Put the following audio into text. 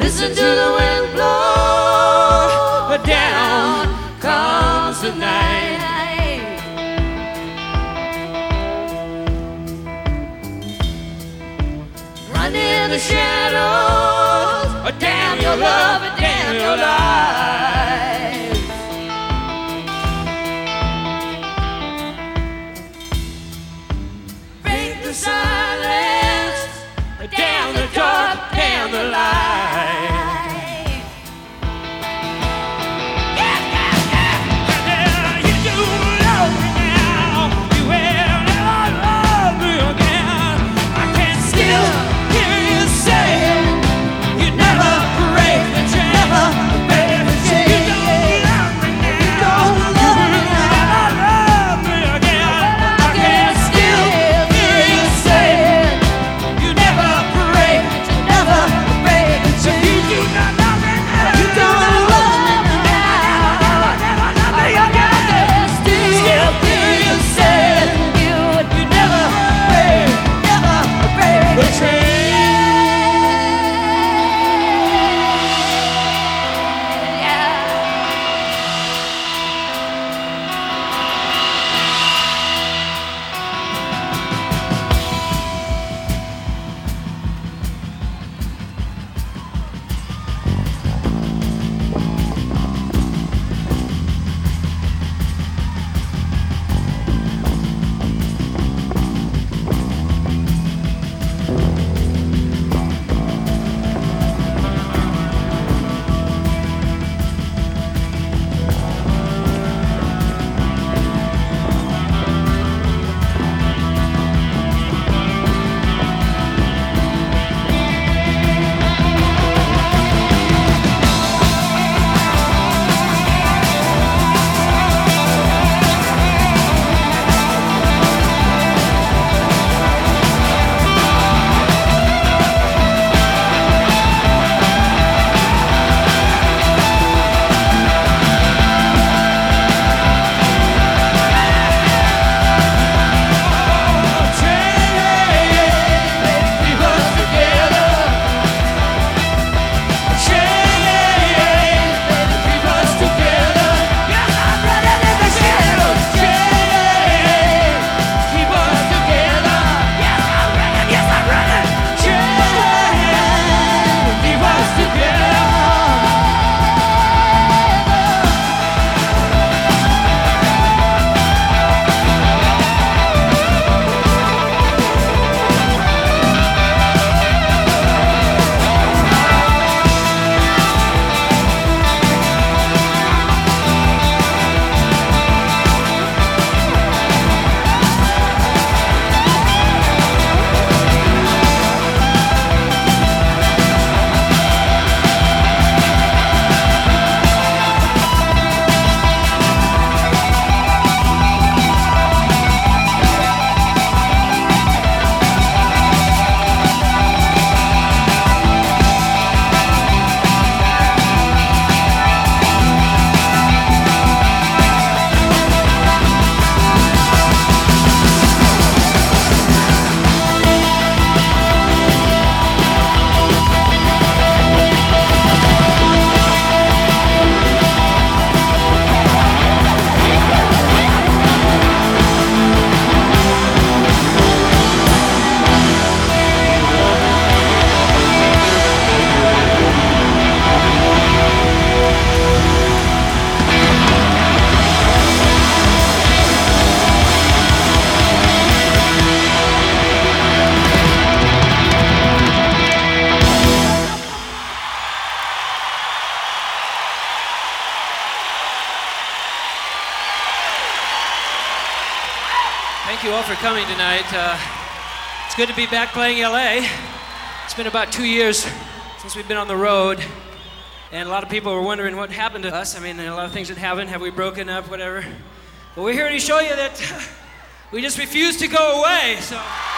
Listen to the wind blow, but down comes the night. Run in the shadows, or damn your love, or damn your life. Break the silence, or damn the dark, damn the light. Thank you all for coming tonight. It's good to be back playing LA. It's been about 2 years since we've been on the road, and a lot of people were wondering what happened to us. I mean, a lot of things that happened. Have we broken up, whatever? But we're here to show you that we just refuse to go away, so.